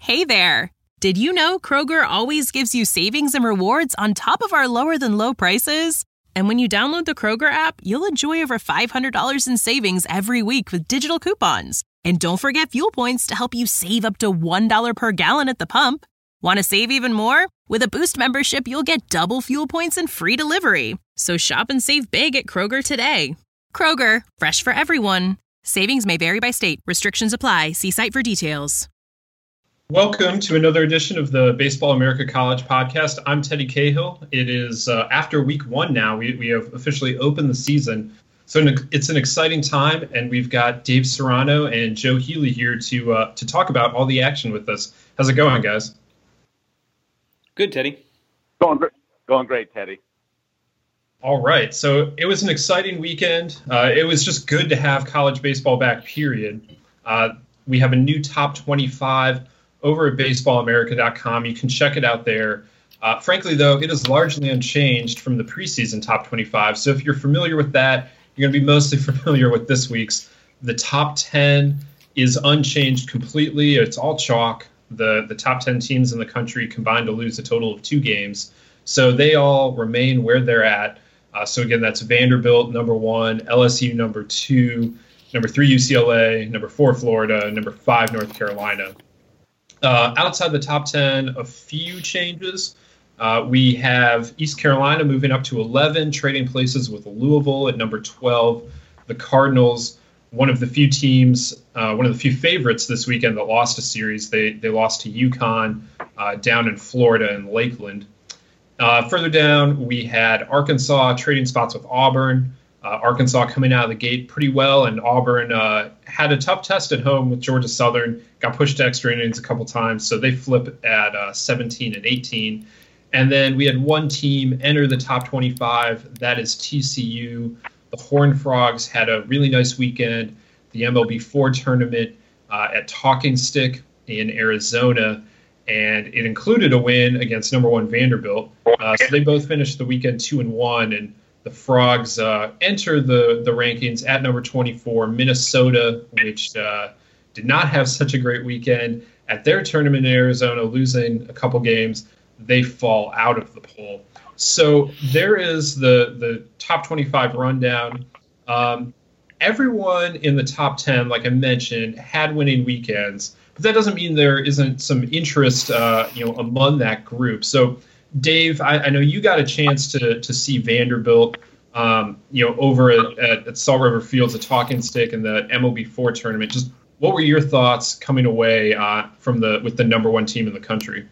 Hey there! Did you know Kroger always gives you savings and rewards on top of our lower-than-low prices? And when you download the Kroger app, you'll enjoy over $500 in savings every week with digital coupons. And don't forget fuel points to help you save up to $1 per gallon at the pump. Want to save even more? With a Boost membership, you'll get double fuel points and free delivery. So shop and save big at Kroger today. Kroger, fresh for everyone. Savings may vary by state. Restrictions apply. See site for details. Welcome to another edition of the Baseball America College podcast. I'm Teddy Cahill. It is after week one now. We have officially opened the season. So it's an exciting time, and we've got Dave Serrano and Joe Healy here to talk about all the action with us. How's it going, guys? Good, Teddy. Going great, Teddy. All right. So it was an exciting weekend. It was just good to have college baseball back, period. We have a new top 25 over at baseballamerica.com. You can check it out there. Frankly, though, it is largely unchanged from the preseason top 25. So if you're familiar with that, you're going to be mostly familiar with this week's. The top 10 is unchanged completely. It's all chalk. The top 10 teams in the country combined to lose a total of 2 games. So they all remain where they're at. So again, that's Vanderbilt, number 1, LSU, number 2, number 3, UCLA, number 4, Florida, number 5, North Carolina. Outside the top 10, a few changes. We have East Carolina moving up to 11, trading places with Louisville at number 12. The Cardinals, one of the few teams, one of the few favorites this weekend that lost a series. They lost to UConn down in Florida in Lakeland. Further down, we had Arkansas trading spots with Auburn. Arkansas coming out of the gate pretty well, and Auburn had a tough test at home with Georgia Southern, got pushed to extra innings a couple times, so they flip at 17 and 18. And then we had one team enter the top 25, that is TCU. The Horned Frogs had a really nice weekend. The MLB4 tournament at Talking Stick in Arizona, and it included a win against number 1 Vanderbilt. So they both finished the weekend 2-1, and the Frogs enter the rankings at number 24. Minnesota, which did not have such a great weekend at their tournament in Arizona, losing a couple games, they fall out of the poll. So there is the top 25 rundown. Everyone in the top 10, like I mentioned, had winning weekends, but that doesn't mean there isn't some interest, among that group. So, Dave, I know you got a chance to see Vanderbilt, over at Salt River Fields, a Talking Stick, in the MLB4 tournament. Just what were your thoughts coming away with the number 1 team in the country?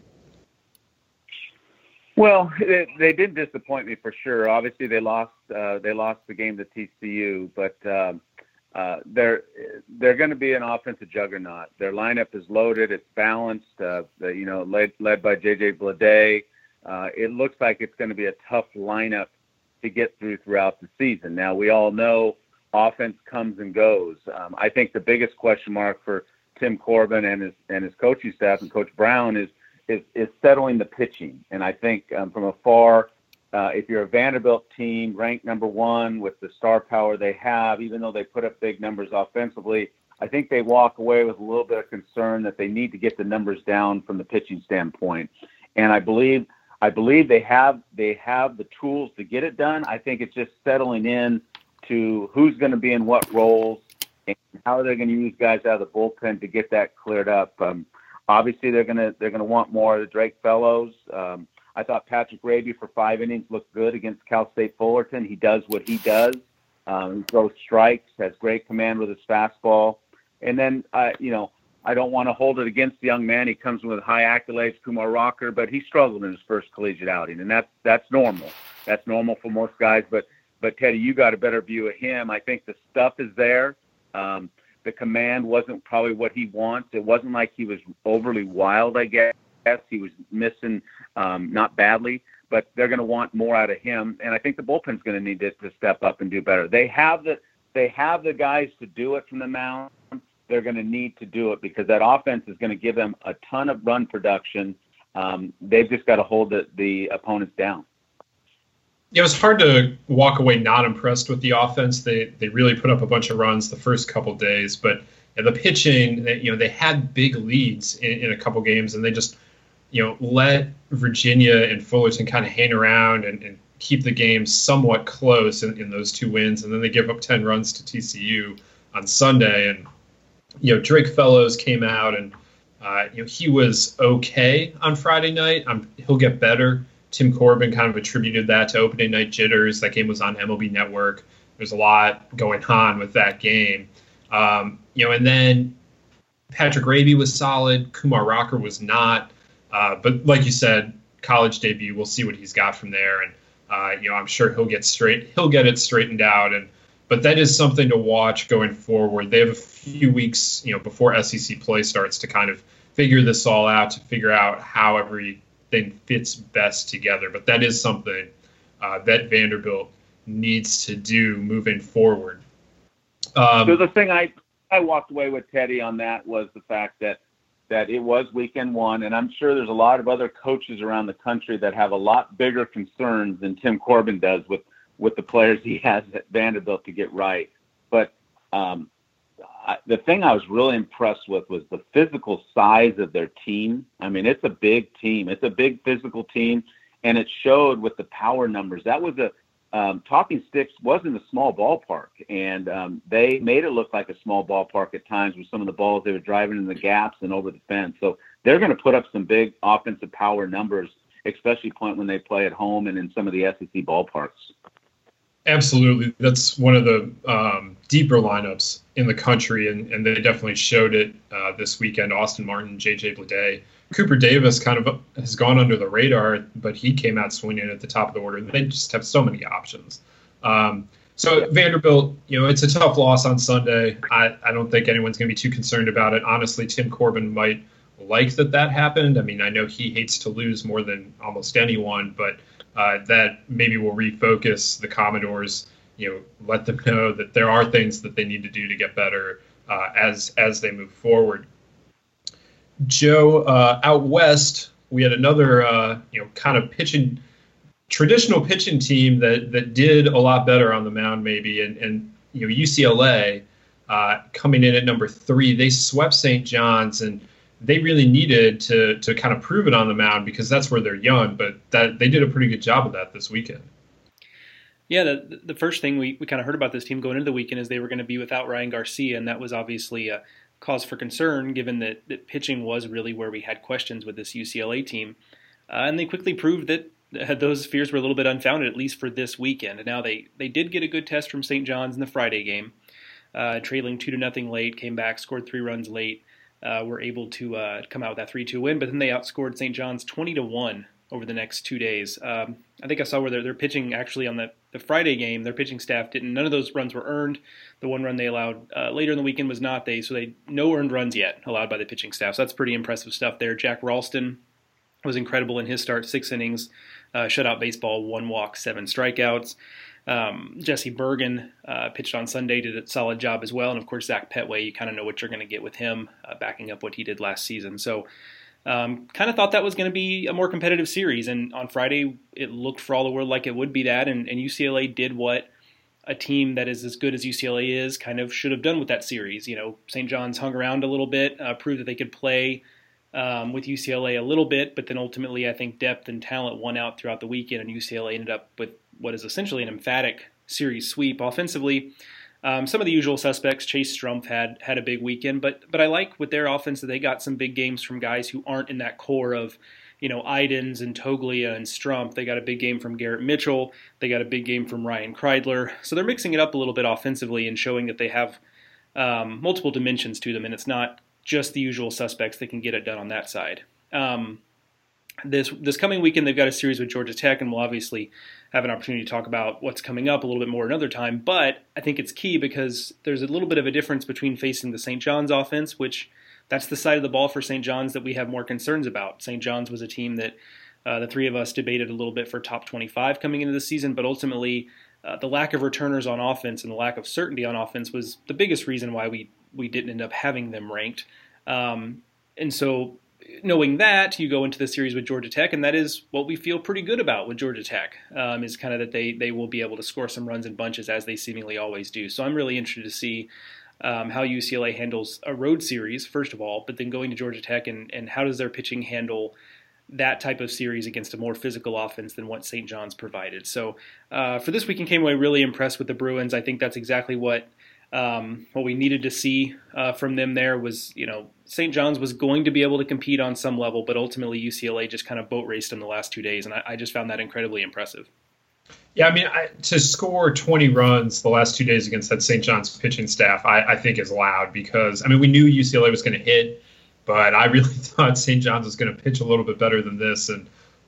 Well, they did disappoint me for sure. Obviously, they lost the game to TCU, but they're going to be an offensive juggernaut. Their lineup is loaded. It's balanced. Led by J.J. Bleday. It looks like it's going to be a tough lineup to get throughout the season. Now, we all know offense comes and goes. I think the biggest question mark for Tim Corbin and his coaching staff and Coach Brown is settling the pitching. And I think from afar, if you're a Vanderbilt team ranked number 1 with the star power they have, even though they put up big numbers offensively, I think they walk away with a little bit of concern that they need to get the numbers down from the pitching standpoint. And I believe they have the tools to get it done. I think it's just settling in to who's going to be in what roles and how they're going to use guys out of the bullpen to get that cleared up. Obviously, they're going to want more of the Drake Fellows. I thought Patrick Raby for 5 innings looked good against Cal State Fullerton. He does what he does. He throws strikes, has great command with his fastball. And then, I don't want to hold it against the young man. He comes with high accolades, Kumar Rocker, but he struggled in his first collegiate outing, and that's normal. That's normal for most guys. But Teddy, you got a better view of him. I think the stuff is there. The command wasn't probably what he wants. It wasn't like he was overly wild, I guess. He was missing, not badly, but they're going to want more out of him. And I think the bullpen's going to need to step up and do better. They have the guys to do it from the mound. They're going to need to do it because that offense is going to give them a ton of run production. They've just got to hold the opponents down. Yeah, it was hard to walk away not impressed with the offense. They really put up a bunch of runs the first couple days, but the pitching, they had big leads in a couple games, and they just, let Virginia and Fullerton kind of hang around and keep the game somewhat close in those two wins. And then they give up 10 runs to TCU on Sunday. And, Drake Fellows came out and, he was okay on Friday night. He'll get better. Tim Corbin kind of attributed that to opening night jitters. That game was on MLB Network. There's a lot going on with that game. And then Patrick Raby was solid. Kumar Rocker was not. But like you said, college debut, we'll see what he's got from there. And, I'm sure he'll get it straightened out. But that is something to watch going forward. They have a few weeks, before SEC play starts to kind of figure this all out, to figure out how everything fits best together. But that is something that Vanderbilt needs to do moving forward. So the thing I walked away with, Teddy, on that was the fact that it was weekend one, and I'm sure there's a lot of other coaches around the country that have a lot bigger concerns than Tim Corbin does with the players he has at Vanderbilt to get right. But the thing I was really impressed with was the physical size of their team. I mean, it's a big team. It's a big physical team, and it showed with the power numbers. That was Talking Sticks wasn't a small ballpark, and they made it look like a small ballpark at times with some of the balls they were driving in the gaps and over the fence. So they're going to put up some big offensive power numbers, especially when they play at home and in some of the SEC ballparks. Absolutely. That's one of the deeper lineups in the country, and they definitely showed it this weekend. Austin Martin, J.J. Bleday. Cooper Davis kind of has gone under the radar, but he came out swinging at the top of the order. They just have so many options. So Vanderbilt, it's a tough loss on Sunday. I don't think anyone's going to be too concerned about it. Honestly, Tim Corbin might like that happened. I mean, I know he hates to lose more than almost anyone, but that maybe will refocus the Commodores, let them know that there are things that they need to do to get better as they move forward. Joe, out west, we had another, kind of traditional pitching team that did a lot better on the mound maybe. And UCLA coming in at number 3, they swept St. John's, and they really needed to kind of prove it on the mound because that's where they're young, but that they did a pretty good job of that this weekend. Yeah, the first thing we kind of heard about this team going into the weekend is they were going to be without Ryan Garcia, and that was obviously a cause for concern given that pitching was really where we had questions with this UCLA team. And they quickly proved that those fears were a little bit unfounded, at least for this weekend. And now they did get a good test from St. John's in the Friday game, trailing 2-0 late, came back, scored 3 runs late, were able to come out with that 3-2 win, but then they outscored St. John's 20-1 over the next 2 days. I think I saw where they're pitching actually on the Friday game. Their pitching staff none of those runs were earned. The one run they allowed later in the weekend was not. No earned runs yet allowed by the pitching staff. So that's pretty impressive stuff there. Jack Ralston was incredible in his start, 6 innings, shutout baseball, 1 walk, 7 strikeouts. Jesse Bergen pitched on Sunday, did a solid job as well. And of course, Zach Petway, you kind of know what you're going to get with him, backing up what he did last season. So kind of thought that was going to be a more competitive series. And on Friday, it looked for all the world like it would be that. And UCLA did what a team that is as good as UCLA is kind of should have done with that series. St. John's hung around a little bit, proved that they could play with UCLA a little bit, but then ultimately I think depth and talent won out throughout the weekend, and UCLA ended up with what is essentially an emphatic series sweep. Offensively, some of the usual suspects. Chase Strumpf had a big weekend, but I like with their offense that they got some big games from guys who aren't in that core of Idens and Toglia and Strumpf. They got a big game from Garrett Mitchell. They got a big game from Ryan Kreidler. So they're mixing it up a little bit offensively and showing that they have multiple dimensions to them, and it's not just the usual suspects that can get it done on that side. This coming weekend, they've got a series with Georgia Tech, and we'll obviously have an opportunity to talk about what's coming up a little bit more another time. But I think it's key because there's a little bit of a difference between facing the St. John's offense, which that's the side of the ball for St. John's that we have more concerns about. St. John's was a team that the three of us debated a little bit for top 25 coming into the season, but ultimately the lack of returners on offense and the lack of certainty on offense was the biggest reason why we didn't end up having them ranked. And so knowing that, you go into the series with Georgia Tech, and that is what we feel pretty good about with Georgia Tech, is kind of that they will be able to score some runs in bunches as they seemingly always do. So I'm really interested to see how UCLA handles a road series, first of all, but then going to Georgia Tech and how does their pitching handle that type of series against a more physical offense than what St. John's provided. So for this weekend, came away really impressed with the Bruins. I think that's exactly what we needed to see from them there was, St. John's was going to be able to compete on some level, but ultimately UCLA just kind of boat raced them the last 2 days, and I just found that incredibly impressive. Yeah, I mean, to score 20 runs the last 2 days against that St. John's pitching staff, I think is loud because, I mean, we knew UCLA was going to hit, but I really thought St. John's was going to pitch a little bit better than this. And,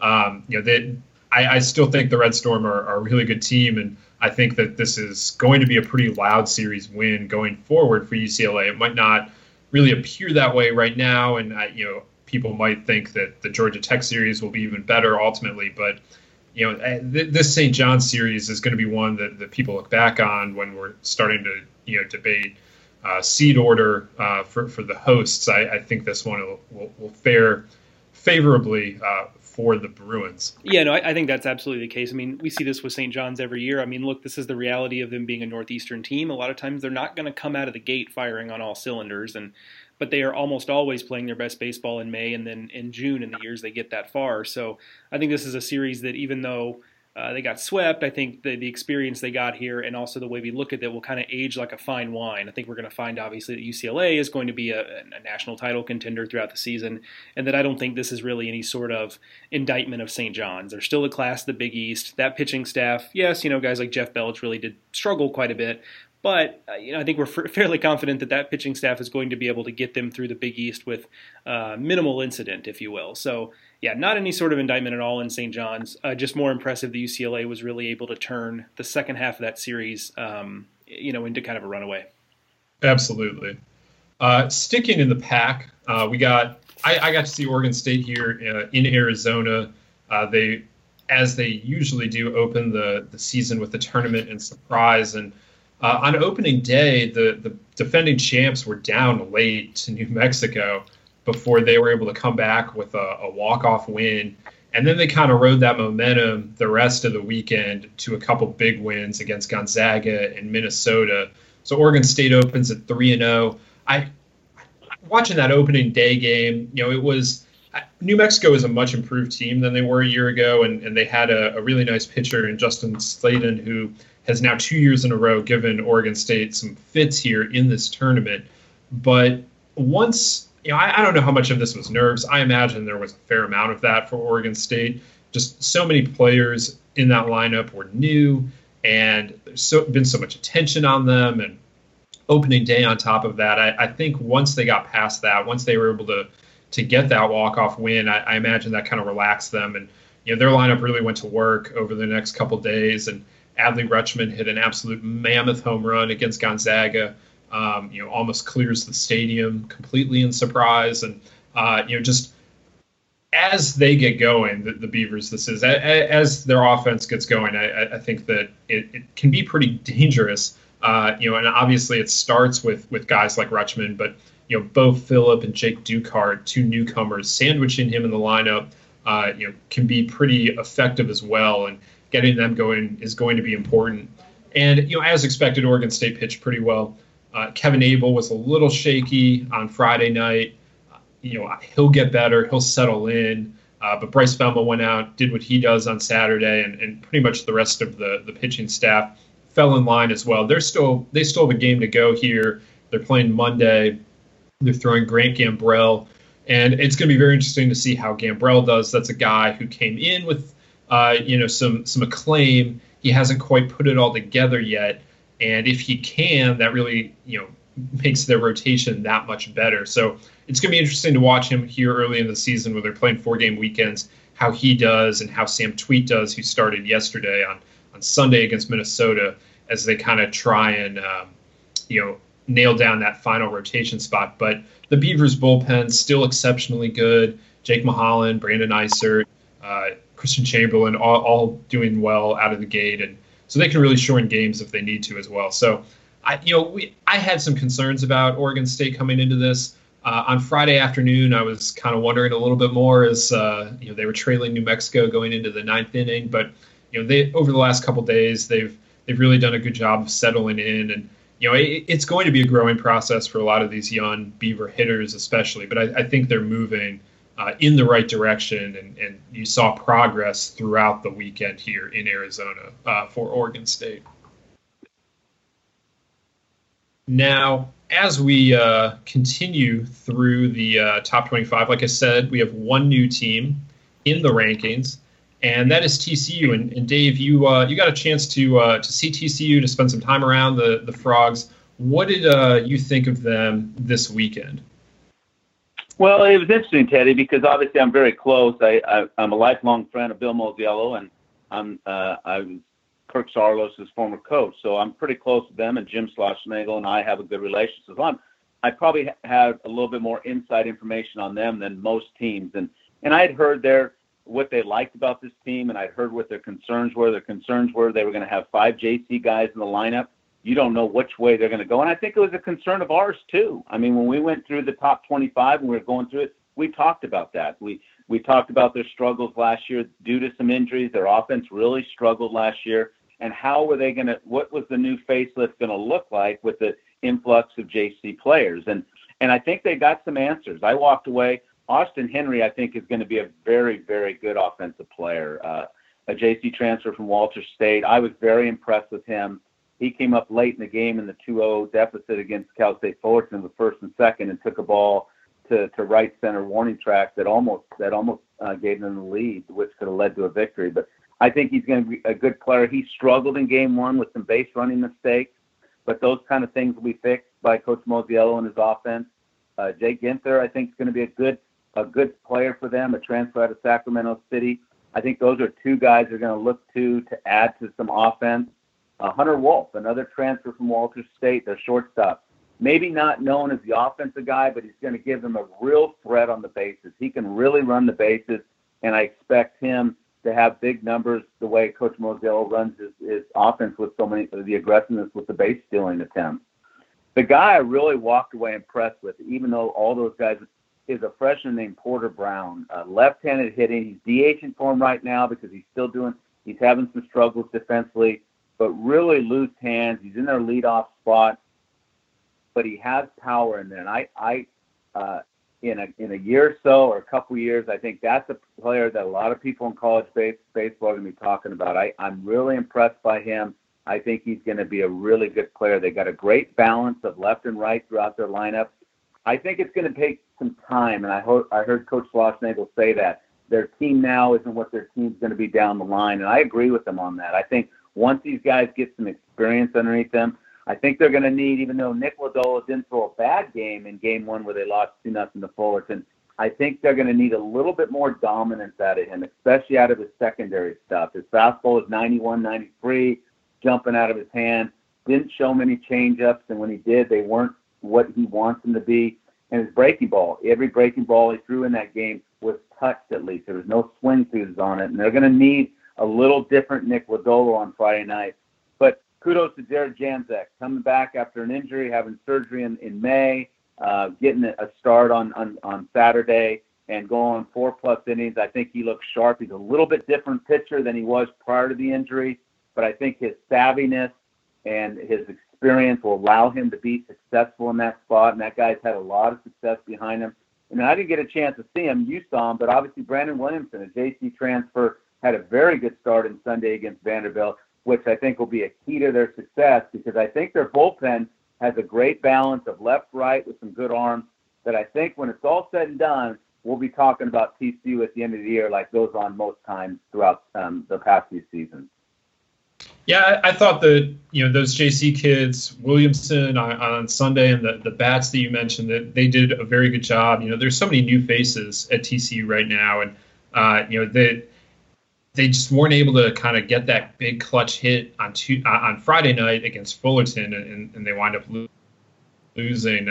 I still think the Red Storm are a really good team, and I think that this is going to be a pretty loud series win going forward for UCLA. It might not really appear that way right now, and, people might think that the Georgia Tech series will be even better ultimately, but this St. John's series is going to be one that people look back on when we're starting to, debate seed order for the hosts. I think this one will fare favorably for the Bruins. Yeah, no, I think that's absolutely the case. I mean, we see this with St. John's every year. I mean, look, this is the reality of them being a Northeastern team. A lot of times they're not going to come out of the gate firing on all cylinders, but they are almost always playing their best baseball in May and then in June in the years they get that far. So I think this is a series that even though they got swept, I think the experience they got here and also the way we look at it will kind of age like a fine wine. I think we're going to find, obviously, that UCLA is going to be a national title contender throughout the season, and that I don't think this is really any sort of indictment of St. John's. They're still a class of the Big East. That pitching staff, yes, guys like Jeff Belch really did struggle quite a bit, but I think we're fairly confident that pitching staff is going to be able to get them through the Big East with minimal incident, if you will. So, yeah, not any sort of indictment at all in St. John's. Just more impressive that UCLA was really able to turn the second half of that series, into kind of a runaway. Absolutely. Sticking in the pack, I got to see Oregon State here in Arizona. As they usually do, open the season with the tournament and surprise. And on opening day, the defending champs were down late to New Mexico before they were able to come back with a walk-off win. And then they kind of rode that momentum the rest of the weekend to a couple big wins against Gonzaga and Minnesota. So Oregon State opens at 3-0. Watching that opening day game, it was New Mexico is a much improved team than they were a year ago, and they had a really nice pitcher in Justin Sladen, who has now 2 years in a row given Oregon State some fits here in this tournament. But once, I don't know how much of this was nerves. I imagine there was a fair amount of that for Oregon State. Just so many players in that lineup were new, and there's been so much attention on them, and opening day on top of that. I think once they got past that, once they were able to get that walk-off win, I imagine that kind of relaxed them. And their lineup really went to work over the next couple days, and Adley Rutschman hit an absolute mammoth home run against Gonzaga. Almost clears the stadium completely in surprise. And, just as they get going, the Beavers, as their offense gets going, I think that it can be pretty dangerous. And obviously it starts with guys like Rutschman, but, Bo Phillip and Jake Ducart, two newcomers, sandwiching him in the lineup, can be pretty effective as well. And getting them going is going to be important. And, as expected, Oregon State pitched pretty well. Kevin Abel was a little shaky on Friday night. He'll get better. He'll settle in. But Bryce Felma went out, did what he does on Saturday, and pretty much the rest of the pitching staff fell in line as well. They still have a game to go here. They're playing Monday. They're throwing Grant Gambrell. And it's going to be very interesting to see how Gambrell does. That's a guy who came in with, some acclaim. He hasn't quite put it all together yet. And if he can, that really, makes their rotation that much better. So it's going to be interesting to watch him here early in the season where they're playing 4-game weekends, how he does and how Sam Tweet does, who started yesterday on Sunday against Minnesota, as they kind of try and, nail down that final rotation spot. But the Beavers bullpen still exceptionally good. Jake Mahalan, Brandon Isert, Christian Chamberlain, all doing well out of the gate. And so they can really shorten games if they need to as well. So, I had some concerns about Oregon State coming into this. On Friday afternoon, I was kind of wondering a little bit more as, they were trailing New Mexico going into the ninth inning. But, they over the last couple of days, they've really done a good job of settling in. And, it's going to be a growing process for a lot of these young Beaver hitters, especially. But I think they're moving in the right direction, and you saw progress throughout the weekend here in Arizona for Oregon State. Now, as we continue through the top 25, like I said, we have one new team in the rankings, and that is TCU. And Dave, you got a chance to see TCU, to spend some time around the Frogs. What did you think of them this weekend? Well, it was interesting, Teddy, because obviously I'm very close. I'm a lifelong friend of Bill Mosiello, and I was Kirk Saarloos' former coach, so I'm pretty close to them, and Jim Schlossnagle and I have a good relationship. So I probably have a little bit more inside information on them than most teams, and I had heard what they liked about this team, and I'd heard what their concerns were. Their concerns were they were going to have 5 JC guys in the lineup. You don't know which way they're going to go, and I think it was a concern of ours too. I mean, when we went through the top 25 and we were going through it, we talked about that. We talked about their struggles last year due to some injuries. Their offense really struggled last year. And how were they going to, what was the new facelift going to look like with the influx of JC players? And I think they got some answers. I walked away. Austin Henry, I think, is going to be a very, very good offensive player. A JC transfer from Walter State. I was very impressed with him. He came up late in the game in the 2-0 deficit against Cal State Fullerton with first and second, and took a ball to right center warning track that almost gave them the lead, which could have led to a victory. But I think he's going to be a good player. He struggled in game one with some base running mistakes, but those kind of things will be fixed by Coach Mosiello and his offense. Jay Ginther, I think, is going to be a good player for them, a transfer out of Sacramento City. I think those are 2 guys they're going to look to add to some offense. Hunter Wolf, another transfer from Walter State, their shortstop. Maybe not known as the offensive guy, but he's going to give them a real threat on the bases. He can really run the bases, and I expect him to have big numbers the way Coach Mosiello runs his offense with so many, the aggressiveness with the base stealing attempts. The guy I really walked away impressed with, even though all those guys, is a freshman named Porter Brown, left-handed hitting. He's DHing for him right now because he's having some struggles defensively, but really loose hands. He's in their leadoff spot, but he has power in there. And in a year or so, or a couple years, I think that's a player that a lot of people in college baseball are going to be talking about. I'm really impressed by him. I think he's going to be a really good player. They got a great balance of left and right throughout their lineup. I think it's going to take some time, and I heard Coach Schlossnagle say that their team now isn't what their team's going to be down the line, and I agree with them on that. I think once these guys get some experience underneath them, I think they're going to need, even though Nick Lodola didn't throw a bad game in game 1 where they lost 2-0 to Fullerton, I think they're going to need a little bit more dominance out of him, especially out of his secondary stuff. His fastball is 91, 93, jumping out of his hand. Didn't show many changeups, and when he did, they weren't what he wants them to be. And his breaking ball, every breaking ball he threw in that game was touched at least. There was no swing throughs on it, and they're going to need a little different Nick Lodola on Friday night. But kudos to Jared Janczak, coming back after an injury, having surgery in May, getting a start on Saturday, and going 4+ innings. I think he looks sharp. He's a little bit different pitcher than he was prior to the injury, but I think his savviness and his experience will allow him to be successful in that spot, and that guy's had a lot of success behind him. And I didn't get a chance to see him. You saw him, but obviously Brandon Williamson, a JC transfer, had a very good start on Sunday against Vanderbilt, which I think will be a key to their success, because I think their bullpen has a great balance of left-right with some good arms that I think when it's all said and done, we'll be talking about TCU at the end of the year like goes on most times throughout the past few seasons. Yeah, I thought that, those JC kids, Williamson on Sunday, and the bats that you mentioned, that they did a very good job. There's so many new faces at TCU right now, and they just weren't able to kind of get that big clutch hit on Friday night against Fullerton, and they wind up losing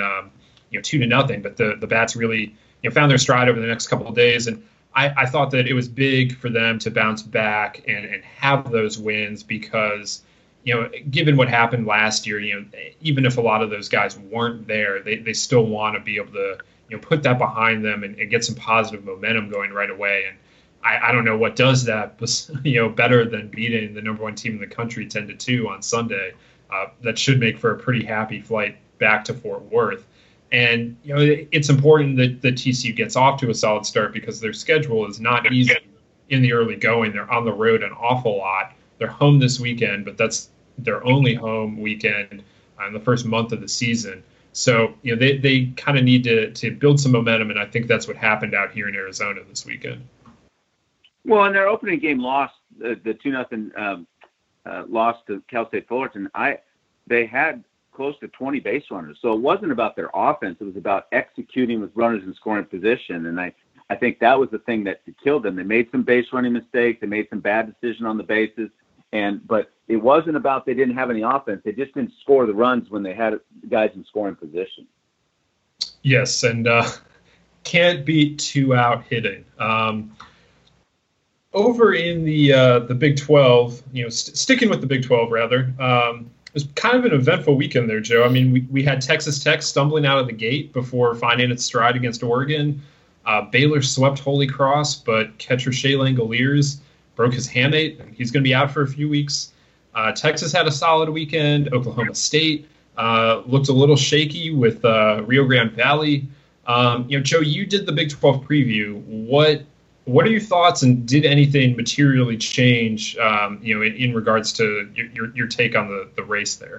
2-0. But the bats really found their stride over the next couple of days, and I thought that it was big for them to bounce back and have those wins because, given what happened last year, even if a lot of those guys weren't there, they still want to be able to, put that behind them and get some positive momentum going right away. And I don't know what does that, better than beating the number 1 team in the country 10-2 on Sunday. that should make for a pretty happy flight back to Fort Worth. And it's important that the TCU gets off to a solid start because their schedule is not easy in the early going. They're on the road an awful lot. They're home this weekend, but that's their only home weekend in the first month of the season. So they kind of need to build some momentum, and I think that's what happened out here in Arizona this weekend. Well, in their opening game loss, the 2-0 loss to Cal State Fullerton, they had close to 20 base runners. So it wasn't about their offense. It was about executing with runners in scoring position. And I think that was the thing that killed them. They made some base running mistakes. They made some bad decisions on the bases. But it wasn't about they didn't have any offense. They just didn't score the runs when they had guys in scoring position. Yes, and can't beat 2 out hitting. Over in the Big 12, sticking with the Big 12 rather, it was kind of an eventful weekend there, Joe. I mean, we had Texas Tech stumbling out of the gate before finding its stride against Oregon. Baylor swept Holy Cross, but catcher Shea Langoliers broke his hamate, and he's going to be out for a few weeks. Texas had a solid weekend. Oklahoma State looked a little shaky with Rio Grande Valley. Joe, you did the Big 12 preview. What are your thoughts, and did anything materially change, in regards to your take on the race there?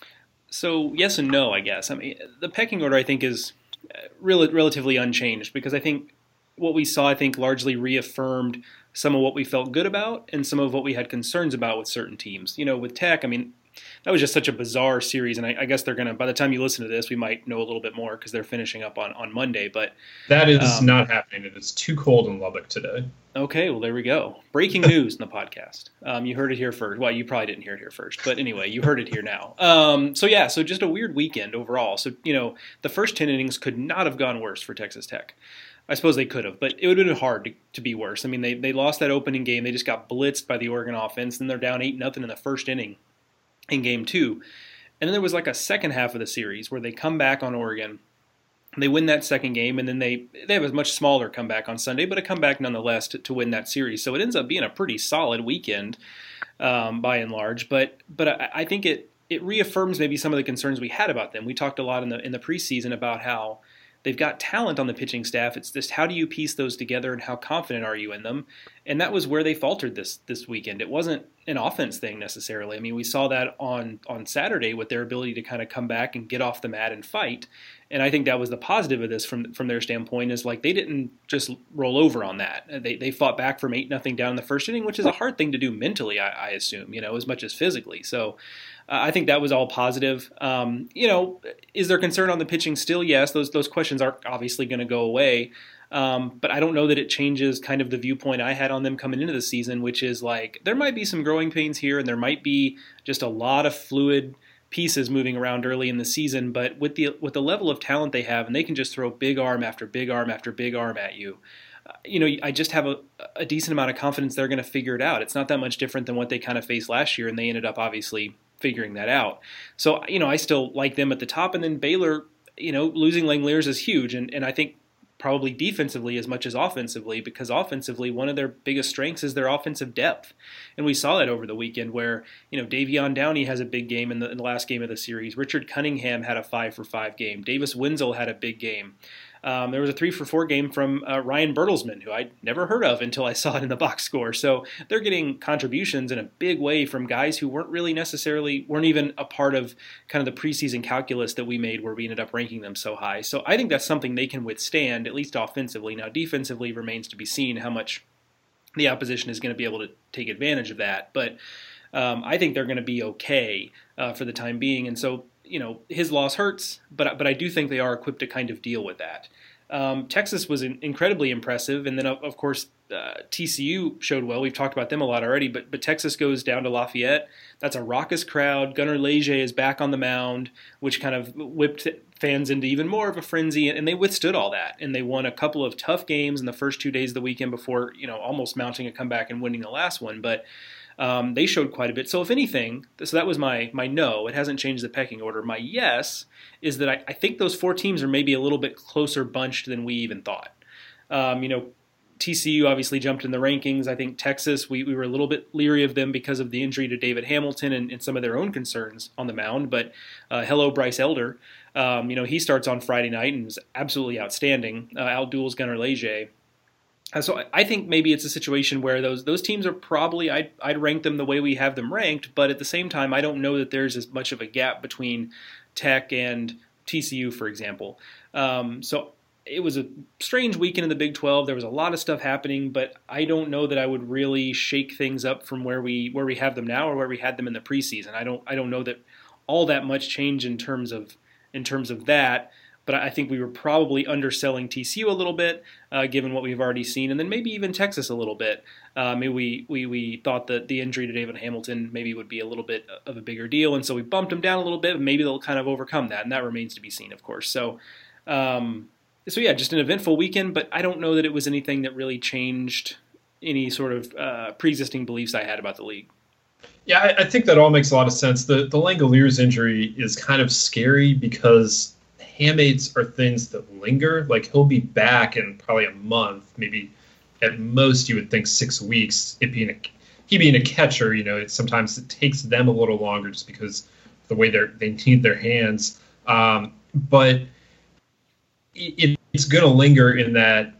So yes and no, I guess. I mean, the pecking order I think is relatively unchanged because I think what we saw, largely reaffirmed some of what we felt good about and some of what we had concerns about with certain teams. With Tech, I mean, that was just such a bizarre series, and I guess they're going to, by the time you listen to this, we might know a little bit more because they're finishing up on Monday. But that is not happening. It is too cold in Lubbock today. Okay, well, there we go. Breaking news in the podcast. You heard it here first. Well, you probably didn't hear it here first, but anyway, you heard it here now. So just a weird weekend overall. So, the first 10 innings could not have gone worse for Texas Tech. I suppose they could have, but it would have been hard to be worse. I mean, they lost that opening game. They just got blitzed by the Oregon offense, and they're down 8-0 in the first inning in game 2. And then there was like a second half of the series where they come back on Oregon. They win that second game, and then they have a much smaller comeback on Sunday, but a comeback nonetheless to win that series. So it ends up being a pretty solid weekend by and large. But I think it reaffirms maybe some of the concerns we had about them. We talked a lot in the preseason about how they've got talent on the pitching staff. It's just how do you piece those together and how confident are you in them? And that was where they faltered this weekend. It wasn't an offense thing necessarily. I mean, we saw that on Saturday with their ability to kind of come back and get off the mat and fight. And I think that was the positive of this from their standpoint is like they didn't just roll over on that. They fought back from 8-0 down in the first inning, which is a hard thing to do mentally, I assume, as much as physically. So I think that was all positive. Is there concern on the pitching still? Yes, those questions are obviously going to go away. But I don't know that it changes kind of the viewpoint I had on them coming into the season, which is like there might be some growing pains here and there might be just a lot of fluid pieces moving around early in the season. But with the level of talent they have, and they can just throw big arm after big arm after big arm at you, I just have a decent amount of confidence they're going to figure it out. It's not that much different than what they kind of faced last year, and they ended up obviously figuring that out. So, I still like them at the top. And then Baylor, losing Langoliers is huge. And I think probably defensively as much as offensively, because offensively, one of their biggest strengths is their offensive depth. And we saw that over the weekend where, Davion Downey has a big game in the last game of the series. Richard Cunningham had a 5-for-5 game. Davis Wenzel had a big game. There was a 3-for-4 game from Ryan Bertelsmann, who I'd never heard of until I saw it in the box score. So they're getting contributions in a big way from guys who weren't even a part of kind of the preseason calculus that we made where we ended up ranking them so high. So I think that's something they can withstand, at least offensively. Now, defensively remains to be seen how much the opposition is going to be able to take advantage of that. But I think they're going to be okay for the time being. And so, his loss hurts, but I do think they are equipped to kind of deal with that. Texas was incredibly impressive, and then of course TCU showed well. We've talked about them a lot already, but Texas goes down to Lafayette. That's a raucous crowd. Gunnar Leger is back on the mound, which kind of whipped fans into even more of a frenzy, and they withstood all that. And they won a couple of tough games in the first 2 days of the weekend before almost mounting a comeback and winning the last one, but. They showed quite a bit. So if anything, so that was my no. It hasn't changed the pecking order. My yes is that I think those 4 teams are maybe a little bit closer bunched than we even thought. TCU obviously jumped in the rankings. I think Texas, we were a little bit leery of them because of the injury to David Hamilton and some of their own concerns on the mound. But hello, Bryce Elder. He starts on Friday night and was absolutely outstanding. Outduels Gunnar Leger. So I think maybe it's a situation where those teams are probably, I'd rank them the way we have them ranked, but at the same time, I don't know that there's as much of a gap between Tech and TCU, for example. So it was a strange weekend in the Big 12. There was a lot of stuff happening, but I don't know that I would really shake things up from where we have them now or where we had them in the preseason. I don't know that all that much change in terms of that. But I think we were probably underselling TCU a little bit, given what we've already seen, and then maybe even Texas a little bit. Maybe we thought that the injury to David Hamilton maybe would be a little bit of a bigger deal, and so we bumped them down a little bit. Maybe they'll kind of overcome that, and that remains to be seen, of course. So yeah, just an eventful weekend, but I don't know that it was anything that really changed any sort of pre-existing beliefs I had about the league. Yeah, I think that all makes a lot of sense. The Langoliers injury is kind of scary because hammates are things that linger. Like, he'll be back in probably a month, maybe at most you would think 6 weeks. He being a catcher, sometimes it takes them a little longer just because the way they need their hands. But it's going to linger in that,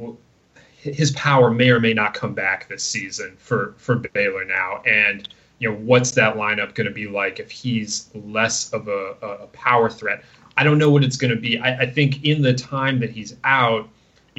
his power may or may not come back this season for Baylor now. And, what's that lineup going to be like if he's less of a power threat? I don't know what it's going to be. I think in the time that he's out,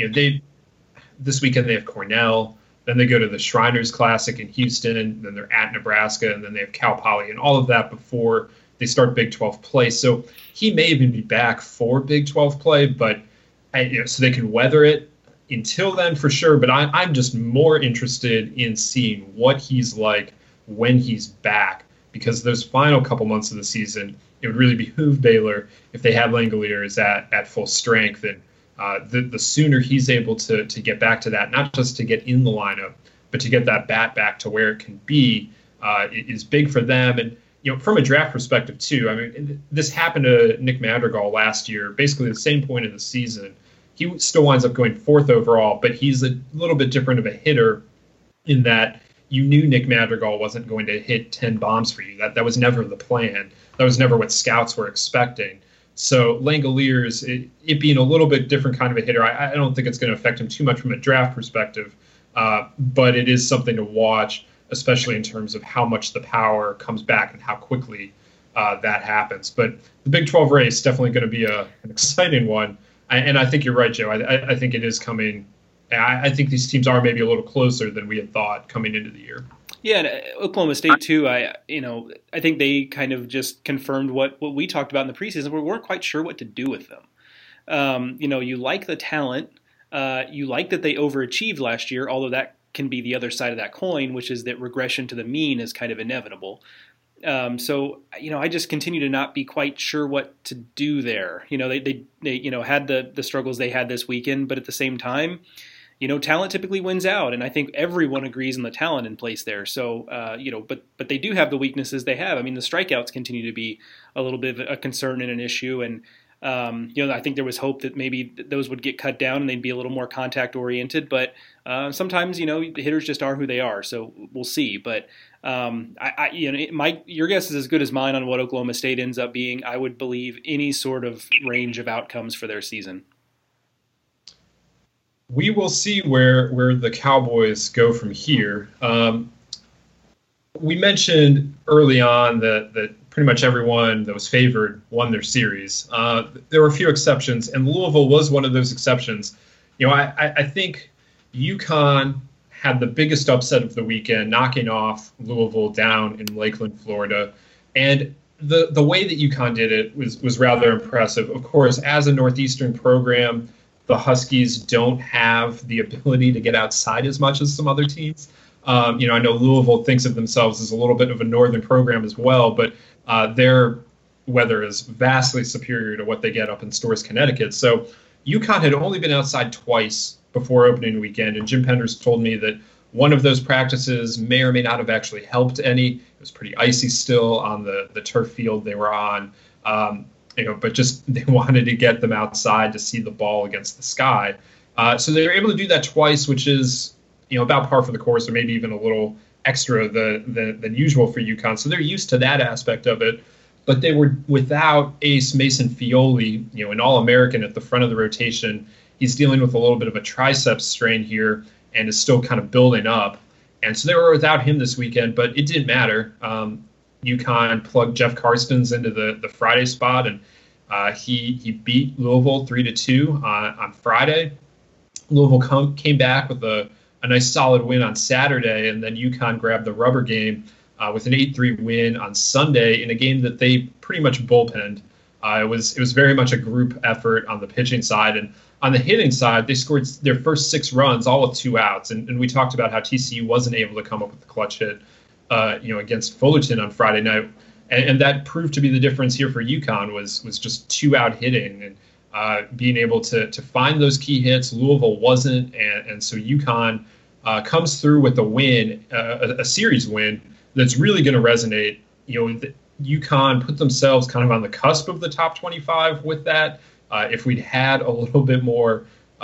this weekend they have Cornell, then they go to the Shriners Classic in Houston, and then they're at Nebraska, and then they have Cal Poly, and all of that before they start Big 12 play. So he may even be back for Big 12 play, but so they can weather it until then for sure. But I'm just more interested in seeing what he's like when he's back, because those final couple months of the season, it would really behoove Baylor if they had Langoliers at full strength. And the sooner he's able to get back to that, not just to get in the lineup, but to get that bat back to where it can be, is big for them. And, from a draft perspective, too, I mean, this happened to Nick Madrigal last year, basically the same point in the season. He still winds up going 4th overall, but he's a little bit different of a hitter in that you knew Nick Madrigal wasn't going to hit 10 bombs for you. That was never the plan. That was never what scouts were expecting. So Langoliers, it being a little bit different kind of a hitter, I don't think it's going to affect him too much from a draft perspective, but it is something to watch, especially in terms of how much the power comes back and how quickly that happens. But the Big 12 race, definitely going to be an exciting one. And I think you're right, Joe. I think it is coming. I think these teams are maybe a little closer than we had thought coming into the year. Yeah, and Oklahoma State too. I think they kind of just confirmed what we talked about in the preseason. We weren't quite sure what to do with them. You like the talent. You like that they overachieved last year, although that can be the other side of that coin, which is that regression to the mean is kind of inevitable. So I just continue to not be quite sure what to do there. They had the struggles they had this weekend, but at the same time, talent typically wins out, and I think everyone agrees on the talent in place there. So, but they do have the weaknesses they have. I mean, the strikeouts continue to be a little bit of a concern and an issue, and I think there was hope that maybe those would get cut down and they'd be a little more contact oriented. But sometimes, the hitters just are who they are. So we'll see. But your guess is as good as mine on what Oklahoma State ends up being. I would believe any sort of range of outcomes for their season. We will see where the Cowboys go from here. We mentioned early on that pretty much everyone that was favored won their series. There were a few exceptions, and Louisville was one of those exceptions. I think UConn had the biggest upset of the weekend, knocking off Louisville down in Lakeland, Florida. And the way that UConn did it was rather impressive. Of course, as a Northeastern program, the Huskies don't have the ability to get outside as much as some other teams. I know Louisville thinks of themselves as a little bit of a northern program as well, but their weather is vastly superior to what they get up in Storrs, Connecticut. So UConn had only been outside twice before opening weekend, and Jim Penders told me that one of those practices may or may not have actually helped any. It was pretty icy still on the turf field they were on. But just they wanted to get them outside to see the ball against the sky. So they were able to do that twice, which is about par for the course, or maybe even a little extra than usual for UConn. So they're used to that aspect of it. But they were without ace Mason Fioli, an All-American at the front of the rotation. He's dealing with a little bit of a triceps strain here and is still kind of building up. And so they were without him this weekend, but it didn't matter. UConn plugged Jeff Karstens into the Friday spot, and he beat Louisville 3-2 on Friday. Louisville came back with a nice solid win on Saturday, and then UConn grabbed the rubber game with an 8-3 win on Sunday in a game that they pretty much bullpenned. It was very much a group effort on the pitching side, and on the hitting side, they scored their first 6 runs, all with 2 outs. And we talked about how TCU wasn't able to come up with the clutch hit, against Fullerton on Friday night, and that proved to be the difference here for UConn was just 2-out hitting and being able to find those key hits. Louisville wasn't, and so UConn comes through with a win, a series win that's really going to resonate. UConn put themselves kind of on the cusp of the top 25 with that. If we'd had a little bit more,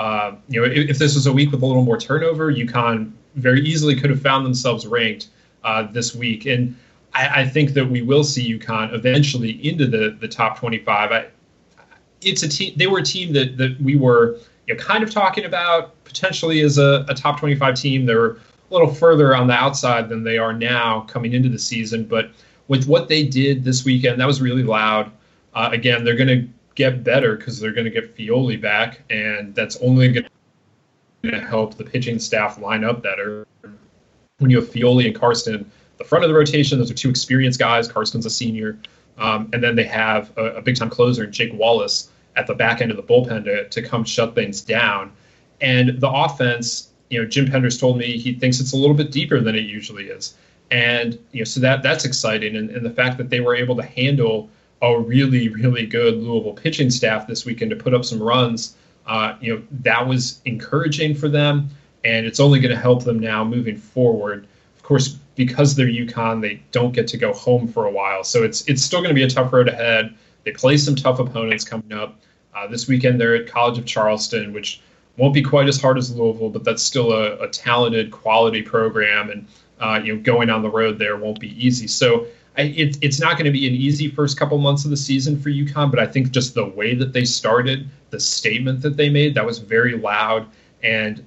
if this was a week with a little more turnover, UConn very easily could have found themselves ranked this week. And I think that we will see UConn eventually into the top 25. It's a team. They were a team that we were kind of talking about potentially as a top 25 team. They were a little further on the outside than they are now coming into the season. But with what they did this weekend, that was really loud. Again, they're going to get better because they're going to get Fioli back, and that's only going to help the pitching staff line up better. When you have Fioli and Karsten, the front of the rotation, those are 2 experienced guys. Karsten's a senior. And then they have a big-time closer, Jake Wallace, at the back end of the bullpen to come shut things down. And the offense, Jim Penders told me he thinks it's a little bit deeper than it usually is. And, so that's exciting. And the fact that they were able to handle a really, really good Louisville pitching staff this weekend to put up some runs, that was encouraging for them. And it's only going to help them now moving forward. Of course, because they're UConn, they don't get to go home for a while. So it's still going to be a tough road ahead. They play some tough opponents coming up. This weekend, they're at College of Charleston, which won't be quite as hard as Louisville, but that's still a talented, quality program. And, going on the road there won't be easy. So it's not going to be an easy first couple months of the season for UConn, but I think just the way that they started, the statement that they made, that was very loud. And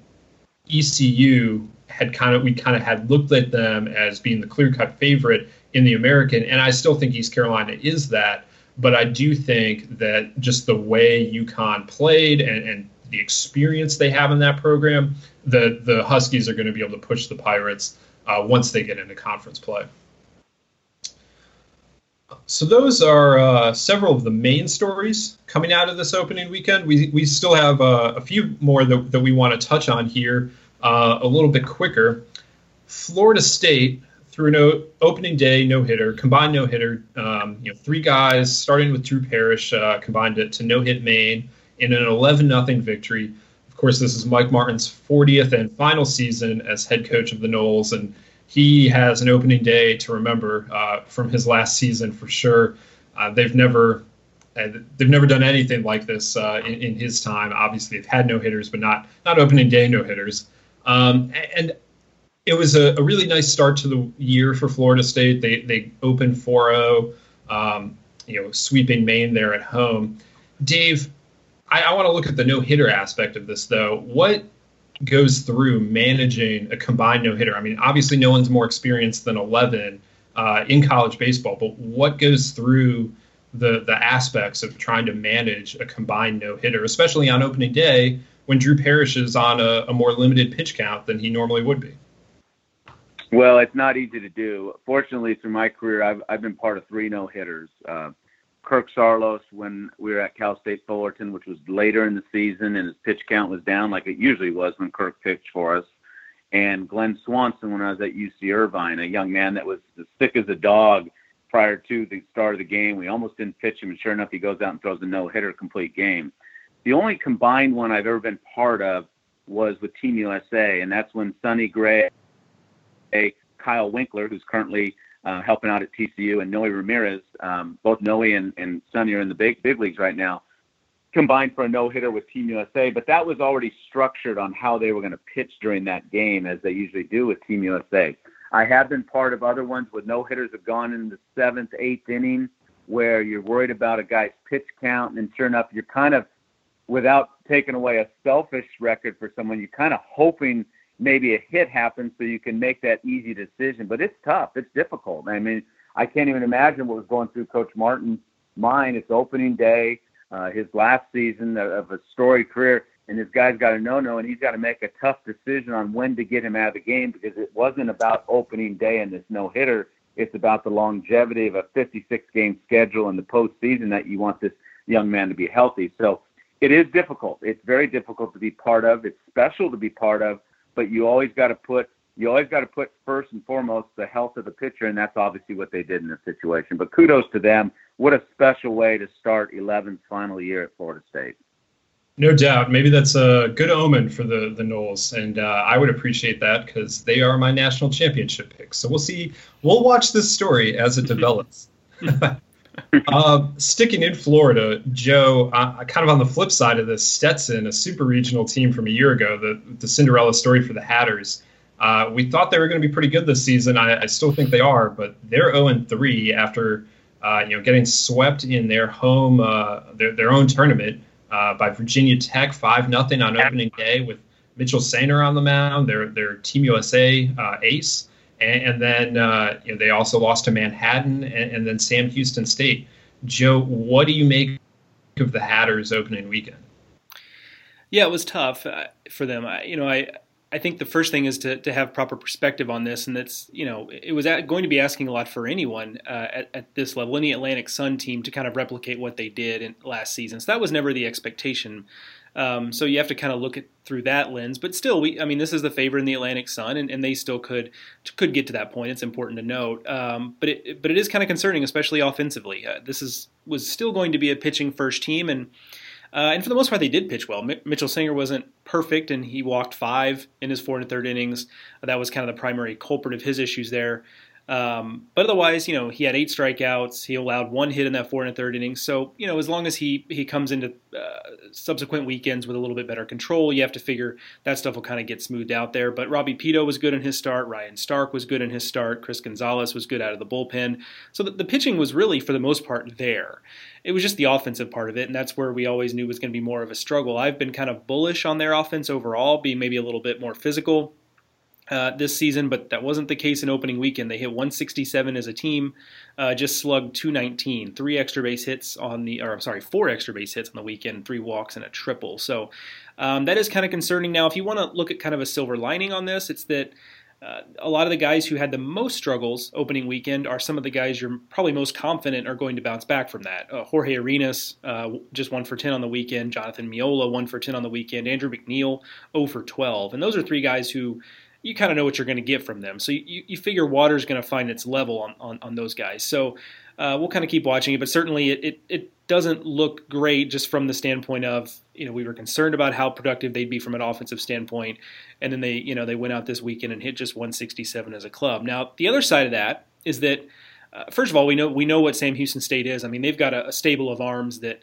ECU we had looked at them as being the clear-cut favorite in the American, and I still think East Carolina is that. But I do think that just the way UConn played and the experience they have in that program, the Huskies are going to be able to push the Pirates once they get into conference play. So those are several of the main stories coming out of this opening weekend. We still have a few more that we want to touch on here a little bit quicker. Florida State threw an opening day no-hitter, combined no-hitter. 3 guys, starting with Drew Parrish, combined it to no-hit Maine in an 11-0 victory. Of course, this is Mike Martin's 40th and final season as head coach of the Noles, and he has an opening day to remember from his last season for sure. They've never done anything like this in his time. Obviously, they've had no-hitters, but not opening day no-hitters. And it was a really nice start to the year for Florida State. They opened 4-0, sweeping Maine there at home. Dave, I want to look at the no-hitter aspect of this, though. What goes through managing a combined no-hitter? I mean, obviously no one's more experienced than 11 in college baseball, but what goes through the aspects of trying to manage a combined no-hitter, especially on opening day when Drew Parrish is on a more limited pitch count than he normally would be? Well, it's not easy to do. Fortunately, through my career, I've been part of 3 no-hitters. Kirk Saarloos, when we were at Cal State Fullerton, which was later in the season, and his pitch count was down like it usually was when Kirk pitched for us. And Glenn Swanson, when I was at UC Irvine, a young man that was as sick as a dog prior to the start of the game. We almost didn't pitch him, and sure enough, he goes out and throws a no-hitter complete game. The only combined one I've ever been part of was with Team USA, and that's when Sonny Gray, Kyle Winkler, who's currently helping out at TCU, and Noe Ramirez, both Noe and Sonny are in the big leagues right now, combined for a no-hitter with Team USA, but that was already structured on how they were going to pitch during that game, as they usually do with Team USA. I have been part of other ones with no-hitters have gone in the 7th, 8th inning, where you're worried about a guy's pitch count, and sure enough, you're kind of, without taking away a selfish record for someone, you're kind of hoping maybe a hit happens so you can make that easy decision. But it's tough. It's difficult. I mean, I can't even imagine what was going through Coach Martin's mind. It's opening day, his last season of a storied career, and this guy's got a no-no, and he's got to make a tough decision on when to get him out of the game, because it wasn't about opening day and this no-hitter. It's about the longevity of a 56-game schedule in the postseason that you want this young man to be healthy. So it is difficult. It's very difficult to be part of. It's special to be part of, but you always got to put first and foremost the health of the pitcher, and that's obviously what they did in this situation. But kudos to them. What a special way to start 11's final year at Florida State. No doubt. Maybe that's a good omen for the Noles, and I would appreciate that because they are my national championship pick. So we'll see. We'll watch this story as it develops. Sticking in Florida, Joe, kind of on the flip side of this, Stetson, a super regional team from a year ago, the Cinderella story for the Hatters. We thought they were going to be pretty good this season. I still think they are, but they're 0-3 after getting swept in their home, their own tournament. By Virginia Tech, 5-0 on opening day with Mitchell Sainer on the mound, their Team USA ace. And then they also lost to Manhattan and then Sam Houston State. Joe, what do you make of the Hatters opening weekend? Yeah, it was tough for them. I think the first thing is to have proper perspective on this, and that's, it was going to be asking a lot for anyone at this level, any Atlantic Sun team, to kind of replicate what they did in last season. So that was never the expectation. So you have to kind of look at through that lens. But still, this is the favorite in the Atlantic Sun, and they still could get to that point. It's important to note. But it is kind of concerning, especially offensively. This was still going to be a pitching first team, and for the most part, they did pitch well. Mitchell Sainer wasn't perfect, and he walked 5 in his 4 1/3 innings. That was kind of the primary culprit of his issues there. But otherwise, he had 8 strikeouts. He allowed 1 hit in that 4 1/3 innings. So, as long as he comes into subsequent weekends with a little bit better control, you have to figure that stuff will kind of get smoothed out there. But Robbie Pito was good in his start. Ryan Stark was good in his start. Chris Gonzalez was good out of the bullpen. So the pitching was really, for the most part, there. It was just the offensive part of it, and that's where we always knew was going to be more of a struggle. I've been kind of bullish on their offense overall, being maybe a little bit more physical this season, but that wasn't the case in opening weekend. They hit 167 as a team, just slugged 219, 4 extra base hits on the weekend, 3 walks and a triple. So that is kind of concerning. Now, if you want to look at kind of a silver lining on this, it's that a lot of the guys who had the most struggles opening weekend are some of the guys you're probably most confident are going to bounce back from that. Jorge Arenas, just 1 for 10 on the weekend. Jonathan Miola, 1 for 10 on the weekend. Andrew McNeil, 0 for 12. And those are 3 guys who you kind of know what you're going to get from them. So you figure water's going to find its level on those guys. So we'll kind of keep watching it, but certainly it doesn't look great just from the standpoint of, we were concerned about how productive they'd be from an offensive standpoint. And then they went out this weekend and hit just 167 as a club. Now, the other side of that is that, first of all, we know what Sam Houston State is. They've got a stable of arms that,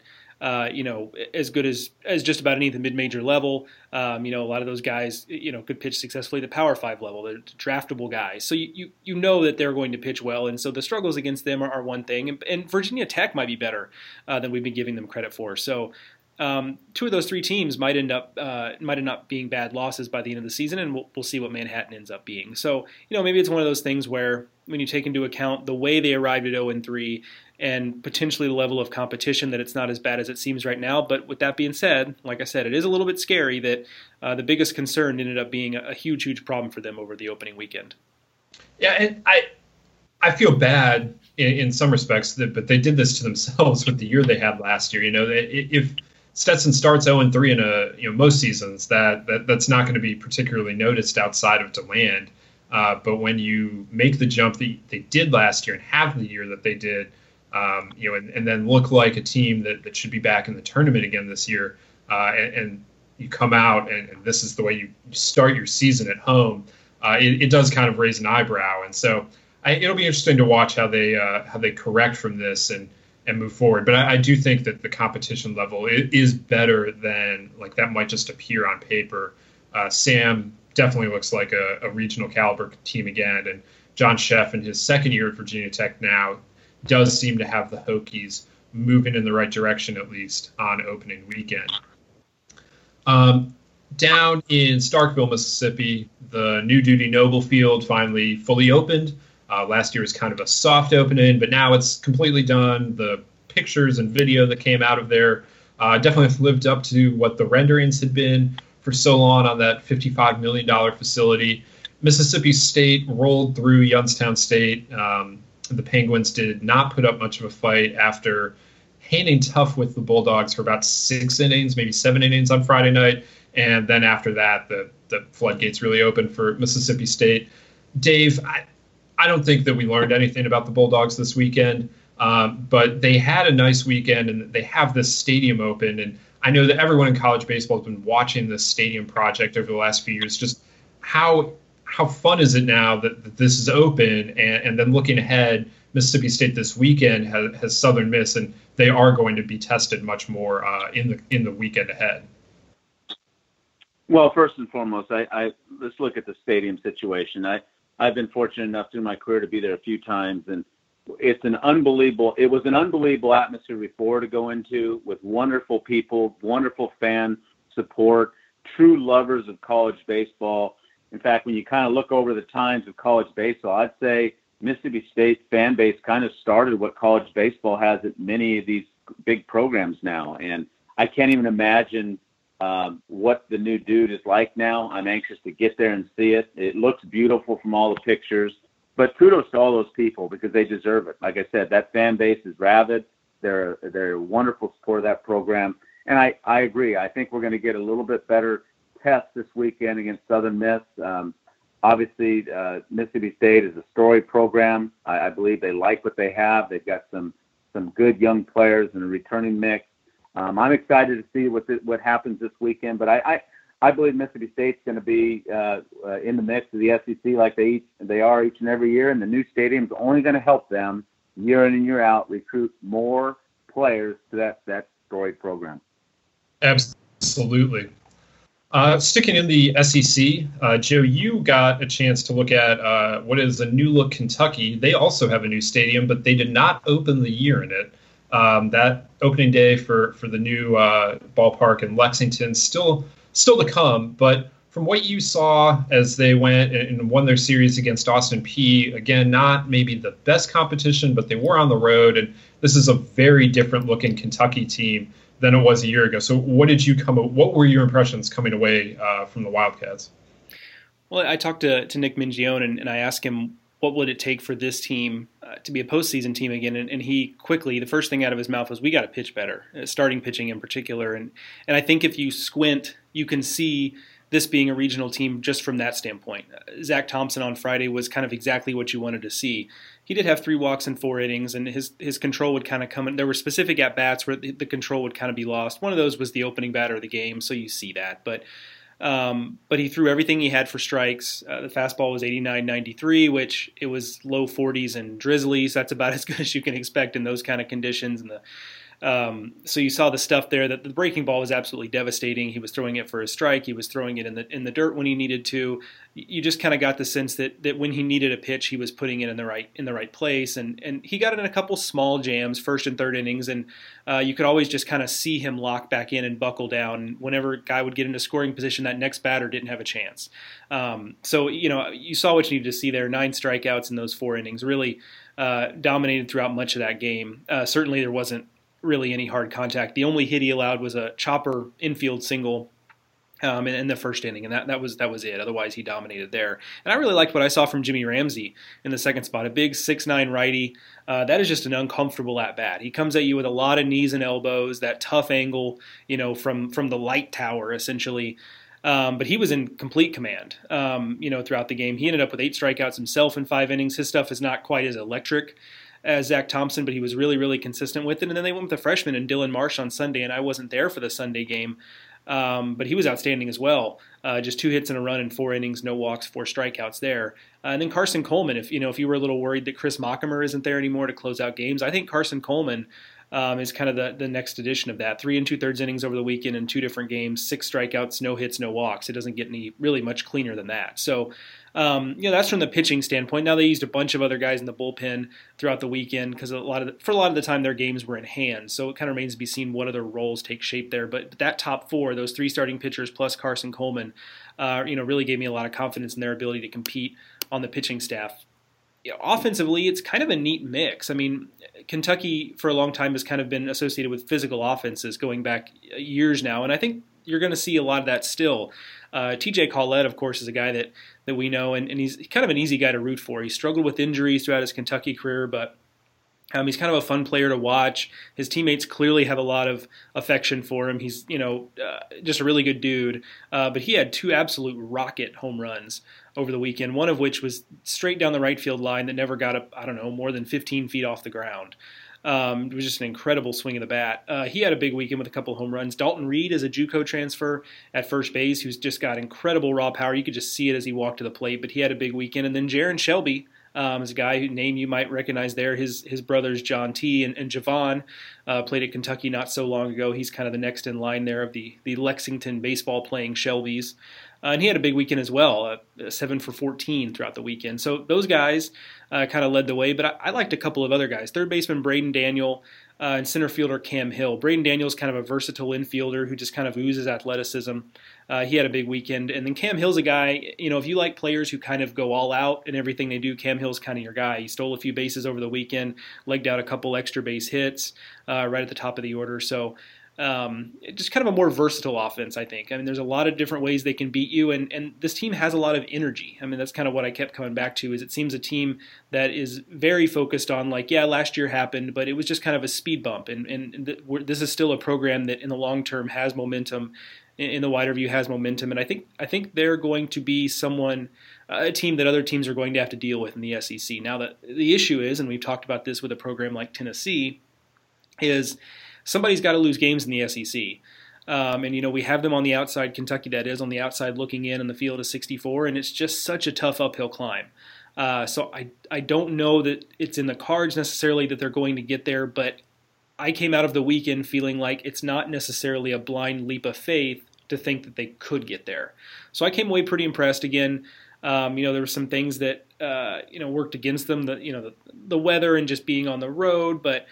as good as just about any at the mid-major level. A lot of those guys, could pitch successfully at the Power 5 level. They're draftable guys. So you know that they're going to pitch well. And so the struggles against them are one thing. And Virginia Tech might be better than we've been giving them credit for. So 2 of those 3 teams might end up being bad losses by the end of the season, and we'll see what Manhattan ends up being. So, maybe it's one of those things where when you take into account the way they arrived at 0-3 and potentially the level of competition, that it's not as bad as it seems right now. But with that being said, like I said, it is a little bit scary that the biggest concern ended up being a huge problem for them over the opening weekend. Yeah, and I feel bad in some respects, but they did this to themselves with the year they had last year. If Stetson starts 0-3 in most seasons, that's not going to be particularly noticed outside of DeLand. But when you make the jump that they did last year and have the year that they did, and then look like a team that should be back in the tournament again this year, and you come out and this is the way you start your season at home, it does kind of raise an eyebrow. And so it'll be interesting to watch how they correct from this. And and move forward. But I do think that the competition level is better than like that might just appear on paper. Sam definitely looks like a regional caliber team again, and John Sheff in his second year at Virginia Tech now does seem to have the Hokies moving in the right direction, at least on opening weekend. Down in Starkville, Mississippi, the new Dudy Noble Field finally fully opened. Last year was kind of a soft opening, but now it's completely done. The pictures and video that came out of there definitely lived up to what the renderings had been for so long on that $55 million facility. Mississippi State rolled through Youngstown State. The Penguins did not put up much of a fight after hanging tough with the Bulldogs for about 6 innings, maybe 7 innings on Friday night. And then after that, the floodgates really opened for Mississippi State. Dave, I don't think that we learned anything about the Bulldogs this weekend, but they had a nice weekend, and they have this stadium open. And I know that everyone in college baseball has been watching this stadium project over the last few years. Just how fun is it now that this is open? And then looking ahead, Mississippi State this weekend has Southern Miss, and they are going to be tested much more in the weekend ahead. Well, first and foremost, let's look at the stadium situation. I've been fortunate enough through my career to be there a few times, and it was an unbelievable atmosphere before to go into, with wonderful people, wonderful fan support, true lovers of college baseball. In fact, when you kind of look over the times of college baseball, I'd say Mississippi State fan base kind of started what college baseball has at many of these big programs now. And I can't even imagine what the new Dude is like now. I'm anxious to get there and see it. It looks beautiful from all the pictures, but kudos to all those people because they deserve it. Like I said, that fan base is rabid. They're a wonderful support of that program. And I agree. I think we're going to get a little bit better test this weekend against Southern Miss. Obviously, Mississippi State is a storied program. I believe they like what they have. They've got some good young players and a returning mix. I'm excited to see what happens this weekend, but I believe Mississippi State's going to be in the mix of the SEC like they are each and every year, and the new stadium's only going to help them year in and year out recruit more players to that storied program. Absolutely. Sticking in the SEC, Joe, you got a chance to look at what is a new look Kentucky. They also have a new stadium, but they did not open the year in it. That opening day for the new ballpark in Lexington still to come. But from what you saw as they went and won their series against Austin Peay, again, not maybe the best competition, but they were on the road, and this is a very different looking Kentucky team than it was a year ago. So what were your impressions coming away from the Wildcats? Well, I talked to Nick Mingione, and I asked him what would it take for this team to be a postseason team again, and he quickly, the first thing out of his mouth was, we got to pitch better, starting pitching in particular. And I think if you squint, you can see this being a regional team just from that standpoint. Zach Thompson on Friday was kind of exactly what you wanted to see. He did have 3 walks in 4 innings, and his control would kind of come in. There were specific at-bats where the control would kind of be lost. One of those was the opening batter of the game, so you see that. But he threw everything he had for strikes. The fastball was 89-93, which it was low 40s and drizzly, so that's about as good as you can expect in those kind of conditions. And so you saw the stuff there. That the breaking ball was absolutely devastating. He was throwing it for a strike. He was throwing it in the dirt when he needed to. You just kind of got the sense that when he needed a pitch, he was putting it in the right place. And he got in a couple small jams, first and third innings, and you could always just kind of see him lock back in and buckle down. Whenever a guy would get into scoring position, that next batter didn't have a chance. So you saw what you needed to see there. 9 strikeouts in those 4 innings, really dominated throughout much of that game. Certainly there wasn't really any hard contact. The only hit he allowed was a chopper infield single in the first inning, and that was it. Otherwise, he dominated there. And I really liked what I saw from Jimmy Ramsey in the second spot, a big 6'9" righty. That is just an uncomfortable at-bat. He comes at you with a lot of knees and elbows, that tough angle, from the light tower, essentially. But he was in complete command, throughout the game. He ended up with 8 strikeouts himself in 5 innings. His stuff is not quite as electric as Zach Thompson, but he was really, really consistent with it. And then they went with a freshman in Dylan Marsh on Sunday, and I wasn't there for the Sunday game, but he was outstanding as well. Just 2 hits and a run in 4 innings, no walks, 4 strikeouts there. And then Carson Coleman, if you were a little worried that Chris Mockemer isn't there anymore to close out games, I think Carson Coleman is kind of the next edition of that. 3 2/3 innings over the weekend in 2 different games, 6 strikeouts, no hits, no walks. It doesn't get any really much cleaner than that. So, that's from the pitching standpoint. Now they used a bunch of other guys in the bullpen throughout the weekend because for a lot of the time their games were in hand. So it kind of remains to be seen what other roles take shape there. But that top 4, those 3 starting pitchers plus Carson Coleman, really gave me a lot of confidence in their ability to compete on the pitching staff. Offensively, it's kind of a neat mix. I mean, Kentucky for a long time has kind of been associated with physical offenses going back years now, and I think you're going to see a lot of that still. TJ Collette, of course, is a guy that we know, and he's kind of an easy guy to root for. He struggled with injuries throughout his Kentucky career, but he's kind of a fun player to watch. His teammates clearly have a lot of affection for him. He's, just a really good dude. But he had 2 absolute rocket home runs over the weekend, one of which was straight down the right field line that never got up, more than 15 feet off the ground. It was just an incredible swing of the bat. He had a big weekend with a couple home runs. Dalton Reed is a JUCO transfer at first base who's just got incredible raw power. You could just see it as he walked to the plate, but he had a big weekend. And then Jaron Shelby is a guy whose name you might recognize there. His brothers John T. and Javon played at Kentucky not so long ago. He's kind of the next in line there of the Lexington baseball-playing Shelbys. And he had a big weekend as well, 7 for 14 throughout the weekend. So those guys kind of led the way, but I liked a couple of other guys. Third baseman Braden Daniel and center fielder Cam Hill. Braden Daniel's kind of a versatile infielder who just kind of oozes athleticism. He had a big weekend. And then Cam Hill's a guy, if you like players who kind of go all out in everything they do, Cam Hill's kind of your guy. He stole a few bases over the weekend, legged out a couple extra base hits right at the top of the order. So just kind of a more versatile offense, I think. I mean, there's a lot of different ways they can beat you, and this team has a lot of energy. I mean, that's kind of what I kept coming back to, is it seems a team that is very focused on, last year happened, but it was just kind of a speed bump, and this is still a program that in the long term has momentum, in the wider view has momentum, and I think they're going to be a team that other teams are going to have to deal with in the SEC. Now, the issue is, and we've talked about this with a program like Tennessee, is somebody's got to lose games in the SEC. And, we have them on the outside, Kentucky that is, on the outside looking in the field of 64, and it's just such a tough uphill climb. So I don't know that it's in the cards necessarily that they're going to get there, but I came out of the weekend feeling like it's not necessarily a blind leap of faith to think that they could get there. So I came away pretty impressed. Again, there were some things that, worked against them, the weather and just being on the road, but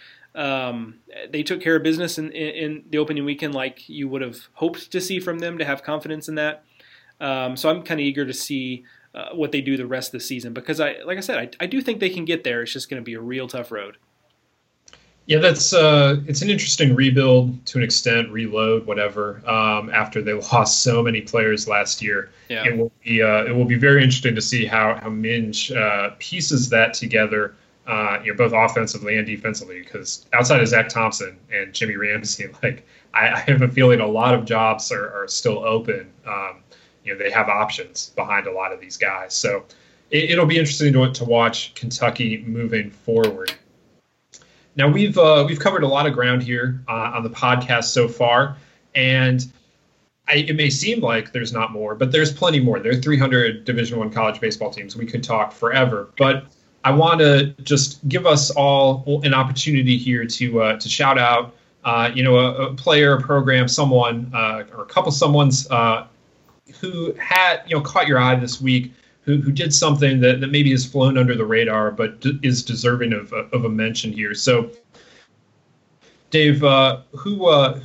they took care of business in the opening weekend like you would have hoped to see from them, to have confidence in that. So I'm kind of eager to see what they do the rest of the season, because I do think they can get there. It's just going to be a real tough road. Yeah, it's an interesting rebuild to an extent, reload, whatever. After they lost so many players last year, yeah. It will be very interesting to see how Minge pieces that together. Both offensively and defensively, because outside of Zach Thompson and Jimmy Ramsey, I have a feeling a lot of jobs are still open. They have options behind a lot of these guys. So it'll be interesting to watch Kentucky moving forward. Now, we've covered a lot of ground here on the podcast so far, and it may seem like there's not more, but there's plenty more. There are 300 Division I college baseball teams. We could talk forever, but I want to just give us all an opportunity here to shout out, a player, a program, someone, or a couple someones who had, caught your eye this week, who did something that maybe has flown under the radar, but is deserving of a mention here. So, Dave, who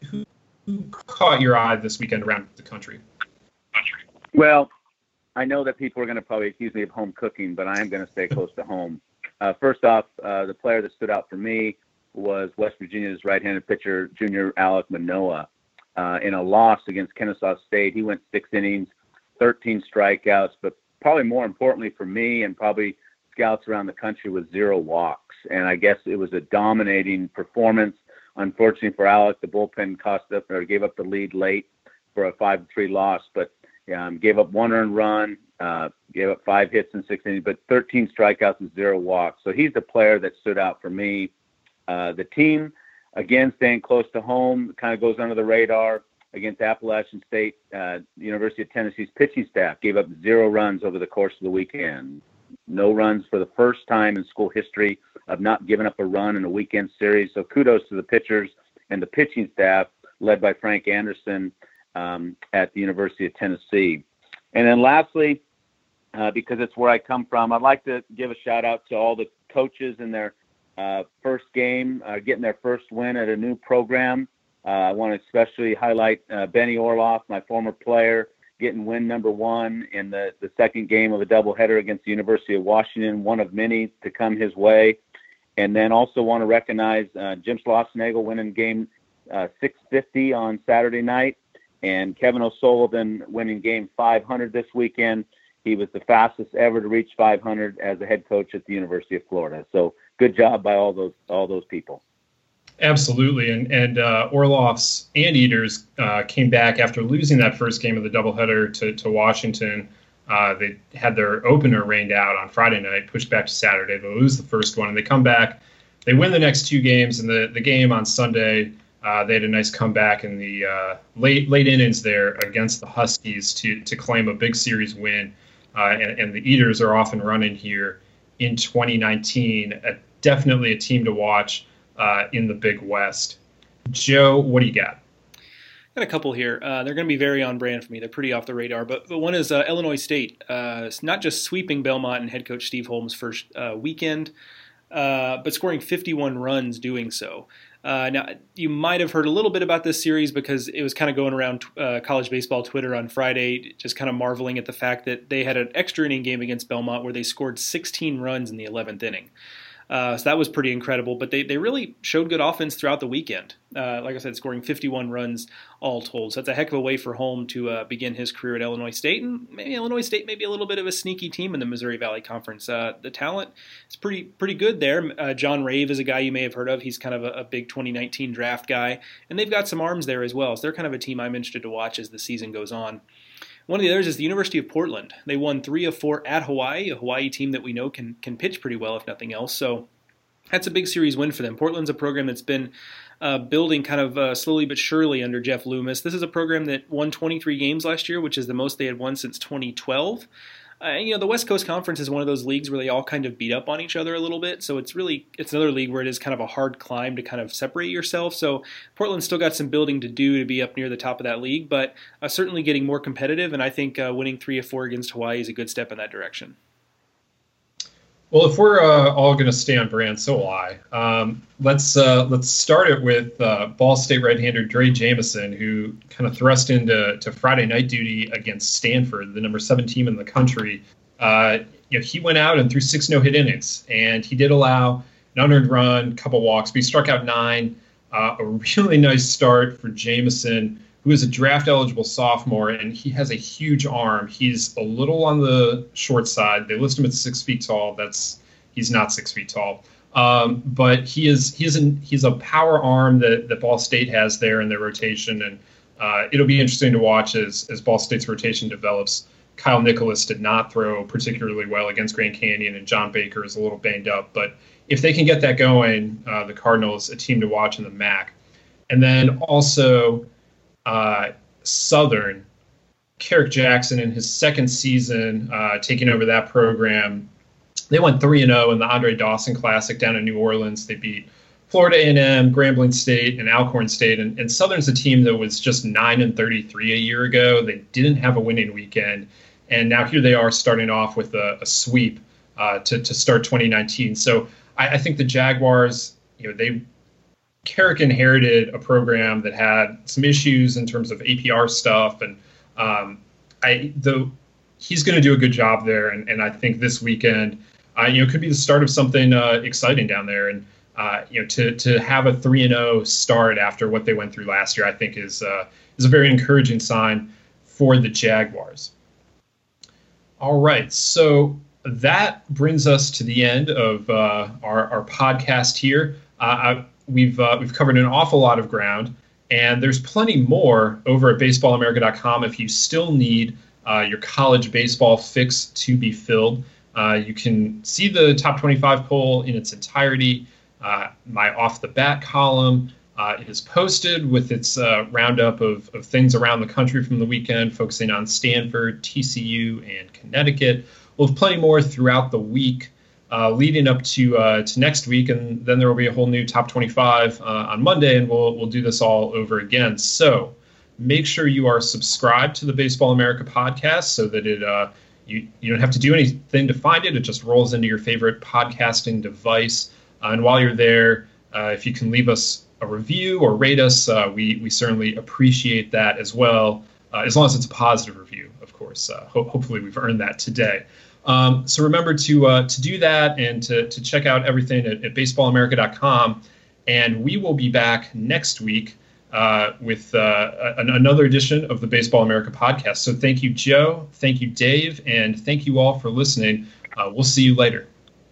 caught your eye this weekend around the country? Well, I know that people are going to probably accuse me of home cooking, but I am going to stay close to home. First off, the player that stood out for me was West Virginia's right-handed pitcher, junior Alek Manoah. In a loss against Kennesaw State, he went 6 innings, 13 strikeouts, but probably more importantly for me and probably scouts around the country was 0 walks. And I guess it was a dominating performance. Unfortunately for Alek, the bullpen gave up the lead late for a 5-3 loss, but gave up 1 earned run, gave up 5 hits in 6 innings, but 13 strikeouts and 0 walks. So he's the player that stood out for me. The team, again, staying close to home, kind of goes under the radar against Appalachian State. University of Tennessee's pitching staff gave up 0 runs over the course of the weekend. No runs for the first time in school history of not giving up a run in a weekend series. So kudos to the pitchers and the pitching staff led by Frank Anderson at the University of Tennessee. And then lastly, because it's where I come from, I'd like to give a shout out to all the coaches in their first game, getting their first win at a new program. I want to especially highlight Benny Orloff, my former player, getting win number 1 in the second game of a doubleheader against the University of Washington, one of many to come his way. And then also want to recognize Jim Schlossnagle winning game 650 on Saturday night, and Kevin O'Sullivan winning game 500 this weekend. He was the fastest ever to reach 500 as a head coach at the University of Florida. So good job by all those people. Absolutely. And Orloff's Anteaters came back after losing that first game of the doubleheader to Washington. They had their opener rained out on Friday night, pushed back to Saturday. They lose the first one, and they come back. They win the next 2 games, and the game on Sunday, they had a nice comeback in the late innings there against the Huskies to claim a big series win. And the Eaters are off and running here in 2019. Definitely a team to watch in the Big West. Joe, what do you got? Got a couple here. They're going to be very on brand for me. They're pretty off the radar. But one is Illinois State. Not just sweeping Belmont and head coach Steve Holmes' first weekend, but scoring 51 runs doing so. Now, you might have heard a little bit about this series because it was kind of going around college baseball Twitter on Friday, just kind of marveling at the fact that they had an extra inning game against Belmont where they scored 16 runs in the 11th inning. So that was pretty incredible, but they really showed good offense throughout the weekend. Like I said, scoring 51 runs all told. So that's a heck of a way for Holm to begin his career at Illinois State. And maybe Illinois State may be a little bit of a sneaky team in the Missouri Valley Conference. The talent is pretty good there. John Rave is a guy you may have heard of. He's kind of a big 2019 draft guy. And they've got some arms there as well. So they're kind of a team I'm interested to watch as the season goes on. One of the others is the University of Portland. They won 3 of 4 at Hawaii, a Hawaii team that we know can pitch pretty well, if nothing else. So that's a big series win for them. Portland's a program that's been building kind of slowly but surely under Jeff Loomis. This is a program that won 23 games last year, which is the most they had won since 2012. The West Coast Conference is one of those leagues where they all kind of beat up on each other a little bit. So it's another league where it is kind of a hard climb to kind of separate yourself. So Portland's still got some building to do to be up near the top of that league, but certainly getting more competitive. And I think winning 3 of 4 against Hawaii is a good step in that direction. Well, if we're all going to stay on brand, so will I. Let's start it with Ball State right-hander Dre Jameson, who kind of thrust into Friday night duty against Stanford, the number 7 team in the country. He went out and threw 6 no-hit innings, and he did allow an unearned run, a couple walks, but he struck out 9. A really nice start for Jameson, who is a draft-eligible sophomore, and he has a huge arm. He's a little on the short side. They list him at 6 feet tall. He's not 6 feet tall, but he's a power arm that Ball State has there in their rotation, and it'll be interesting to watch as Ball State's rotation develops. Kyle Nicholas did not throw particularly well against Grand Canyon, and John Baker is a little banged up. But if they can get that going, the Cardinals, a team to watch in the MAC. And then also Southern, Carrick Jackson in his second season taking over that program. They went 3-0 in the Andre Dawson Classic down in New Orleans. They beat Florida A&M, Grambling State, and Alcorn State. And Southern's a team that was just 9-33 a year ago. They didn't have a winning weekend. And now here they are starting off with a sweep to start 2019. So I think the Jaguars, Carrick inherited a program that had some issues in terms of APR stuff, and he's going to do a good job there. And I think this weekend, could be the start of something exciting down there. And to have a 3-0 start after what they went through last year, I think is a very encouraging sign for the Jaguars. All right, so that brings us to the end of our podcast here. We've covered an awful lot of ground, and there's plenty more over at baseballamerica.com if you still need your college baseball fix to be filled. You can see the top 25 poll in its entirety. My off the bat column is posted with its roundup of things around the country from the weekend, focusing on Stanford, TCU, and Connecticut. We'll have plenty more throughout the week. leading up to next week, and then there will be a whole new top 25 on Monday, and we'll do this all over again. So make sure you are subscribed to the Baseball America podcast so that it you don't have to do anything to find it. It just rolls into your favorite podcasting device. And while you're there, if you can leave us a review or rate us, we certainly appreciate that as well, as long as it's a positive review, of course. Hopefully we've earned that today. So remember to do that and to check out everything at baseballamerica.com. And we will be back next week with another edition of the Baseball America podcast. So thank you, Joe. Thank you, Dave. And thank you all for listening. We'll see you later.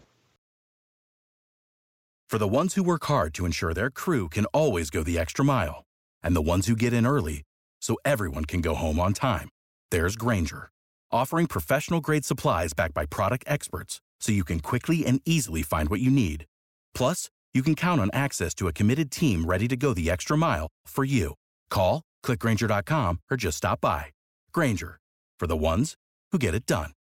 For the ones who work hard to ensure their crew can always go the extra mile, and the ones who get in early so everyone can go home on time, there's Grainger, offering professional-grade supplies backed by product experts so you can quickly and easily find what you need. Plus, you can count on access to a committed team ready to go the extra mile for you. Call, click Grainger.com, or just stop by. Grainger, for the ones who get it done.